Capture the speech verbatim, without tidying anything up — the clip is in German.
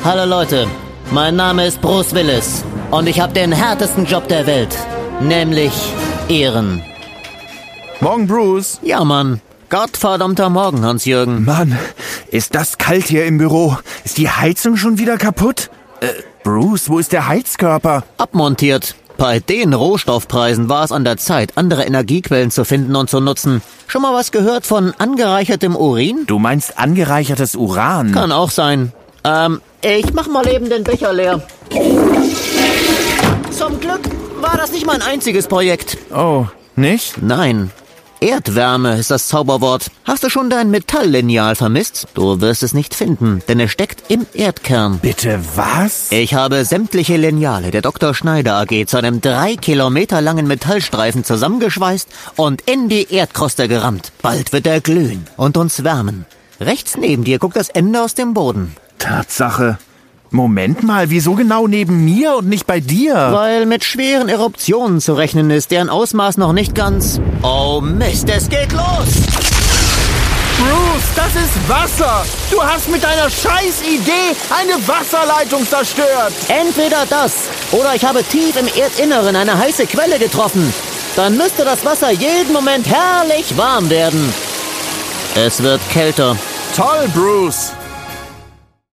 Hallo Leute, mein Name ist Bruce Willis und ich habe den härtesten Job der Welt, nämlich Ehren. Morgen, Bruce. Ja, Mann. Gottverdammter Morgen, Hans-Jürgen. Mann, ist das kalt hier im Büro. Ist die Heizung schon wieder kaputt? Äh, Bruce, wo ist der Heizkörper? Abmontiert. Bei den Rohstoffpreisen war es an der Zeit, andere Energiequellen zu finden und zu nutzen. Schon mal was gehört von angereichertem Urin? Du meinst angereichertes Uran? Kann auch sein. Ähm, ich mach mal eben den Becher leer. Zum Glück war das nicht mein einziges Projekt. Oh, nicht? Nein. Erdwärme ist das Zauberwort. Hast du schon dein Metalllineal vermisst? Du wirst es nicht finden, denn es steckt im Erdkern. Bitte was? Ich habe sämtliche Lineale der Doktor Schneider A G zu einem drei Kilometer langen Metallstreifen zusammengeschweißt und in die Erdkruste gerammt. Bald wird er glühen und uns wärmen. Rechts neben dir guckt das Ende aus dem Boden. Tatsache. Moment mal, wieso genau neben mir und nicht bei dir? Weil mit schweren Eruptionen zu rechnen ist, deren Ausmaß noch nicht ganz... Oh Mist, es geht los! Bruce, das ist Wasser! Du hast mit deiner Scheiß-Idee eine Wasserleitung zerstört! Entweder das, oder ich habe tief im Erdinneren eine heiße Quelle getroffen. Dann müsste das Wasser jeden Moment herrlich warm werden. Es wird kälter. Toll, Bruce!